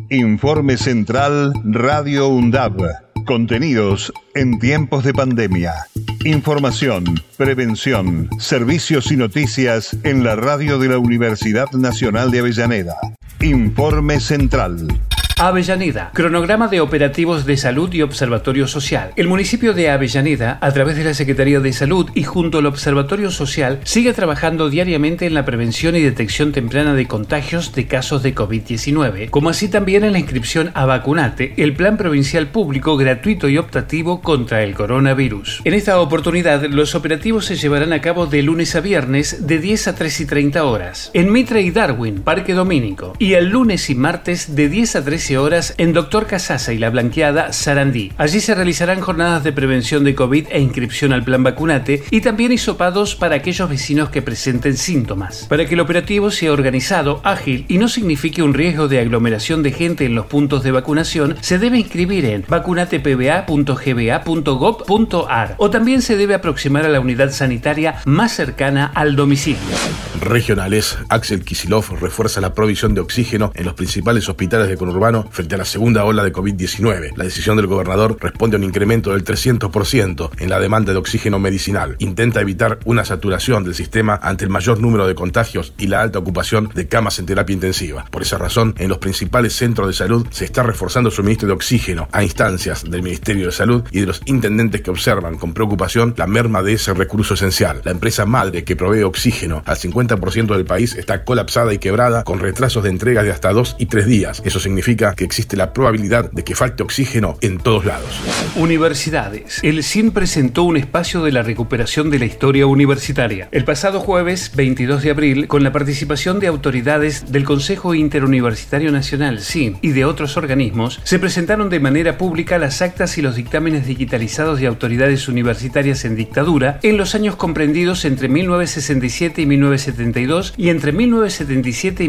Informe Central Radio UNDAB. Contenidos en tiempos de pandemia. Información, prevención, servicios y noticias en la radio de la Universidad Nacional de Avellaneda. Informe Central. Avellaneda, cronograma de operativos de salud y observatorio social. El municipio de Avellaneda, a través de la Secretaría de Salud y junto al Observatorio Social, sigue trabajando diariamente en la prevención y detección temprana de contagios de casos de COVID-19, como así también en la inscripción a Vacunate, el plan provincial público gratuito y optativo contra el coronavirus. En esta oportunidad, los operativos se llevarán a cabo de lunes a viernes de 10 a 3:30 horas en Mitre y Darwin, Parque Domínico, y el lunes y martes de 10 a 13 horas en Doctor Casasa y La Blanqueada, Sarandí. Allí se realizarán jornadas de prevención de COVID e inscripción al plan Vacunate y también hisopados para aquellos vecinos que presenten síntomas. Para que el operativo sea organizado, ágil y no signifique un riesgo de aglomeración de gente en los puntos de vacunación, se debe inscribir en vacunatepba.gba.gov.ar o también se debe aproximar a la unidad sanitaria más cercana al domicilio. Regionales, Axel Kicillof refuerza la provisión de oxígeno en los principales hospitales de conurbano frente a la segunda ola de COVID-19. La decisión del gobernador responde a un incremento del 300% en la demanda de oxígeno medicinal. Intenta evitar una saturación del sistema ante el mayor número de contagios y la alta ocupación de camas en terapia intensiva. Por esa razón, en los principales centros de salud se está reforzando el suministro de oxígeno a instancias del Ministerio de Salud y de los intendentes que observan con preocupación la merma de ese recurso esencial. La empresa madre que provee oxígeno al 50% del país está colapsada y quebrada con retrasos de entrega de hasta 2 y 3 días. Eso significa que existe la probabilidad de que falte oxígeno en todos lados. Universidades. El CIN presentó un espacio de la recuperación de la historia universitaria. El pasado jueves 22 de abril, con la participación de autoridades del Consejo Interuniversitario Nacional, CIN, y de otros organismos, se presentaron de manera pública las actas y los dictámenes digitalizados de autoridades universitarias en dictadura en los años comprendidos entre 1967 y 1972 y entre 1977 y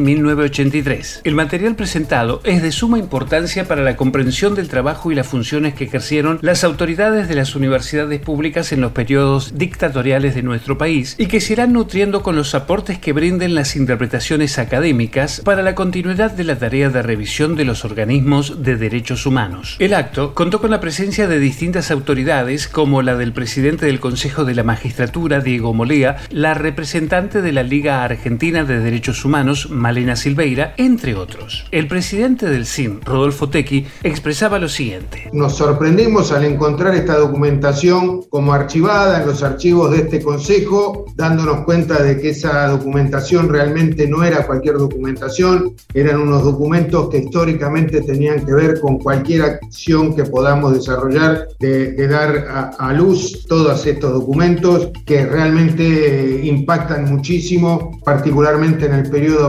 1983. El material presentado es de suma importancia para la comprensión del trabajo y las funciones que ejercieron las autoridades de las universidades públicas en los periodos dictatoriales de nuestro país y que se irán nutriendo con los aportes que brinden las interpretaciones académicas para la continuidad de la tarea de revisión de los organismos de derechos humanos. El acto contó con la presencia de distintas autoridades como la del presidente del Consejo de la Magistratura, Diego Molea, la representante de la Liga Argentina de Derechos Humanos, Malena Silveira, entre otros. El presidente del CIN, Rodolfo Tequi, expresaba lo siguiente. Nos sorprendimos al encontrar esta documentación como archivada en los archivos de este consejo, dándonos cuenta de que esa documentación realmente no era cualquier documentación, eran unos documentos que históricamente tenían que ver con cualquier acción que podamos desarrollar, de dar a luz todos estos documentos que realmente impactan muchísimo, particularmente en el periodo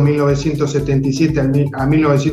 1977 a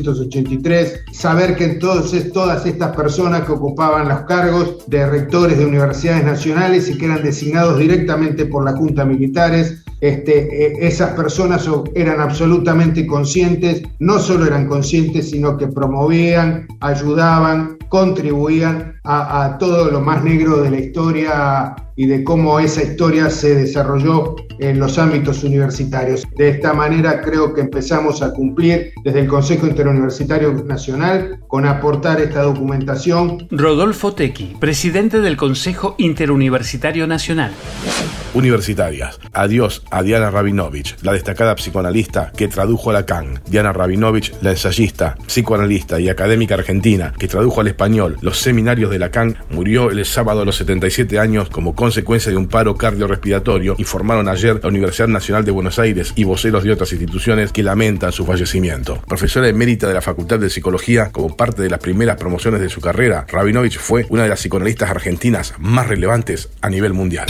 1983, saber que todas estas personas que ocupaban los cargos de rectores de universidades nacionales y que eran designados directamente por la Junta Militares, esas personas eran absolutamente conscientes, no solo eran conscientes, sino que promovían, ayudaban, contribuían a todo lo más negro de la historia y de cómo esa historia se desarrolló en los ámbitos universitarios. De esta manera creo que empezamos a cumplir desde el Consejo Interuniversitario Nacional con aportar esta documentación. Rodolfo Tequi, presidente del Consejo Interuniversitario Nacional. Universitarias. Adiós a Diana Rabinovich, la destacada psicoanalista que tradujo a Lacan. Diana Rabinovich, la ensayista, psicoanalista y académica argentina que tradujo al español los seminarios de Lacan, murió el sábado a los 77 años como consecuencia de un paro cardiorrespiratorio, informaron ayer la Universidad Nacional de Buenos Aires y voceros de otras instituciones que lamentan su fallecimiento. Profesora emérita de la Facultad de Psicología, como parte de las primeras promociones de su carrera, Rabinovich fue una de las psicoanalistas argentinas más relevantes a nivel mundial.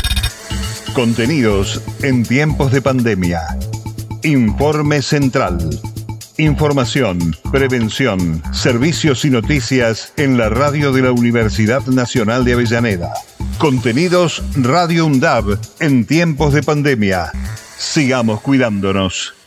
Contenidos en tiempos de pandemia. Informe Central. Información, prevención, servicios y noticias en la radio de la Universidad Nacional de Avellaneda. Contenidos Radio UNDAB en tiempos de pandemia. Sigamos cuidándonos.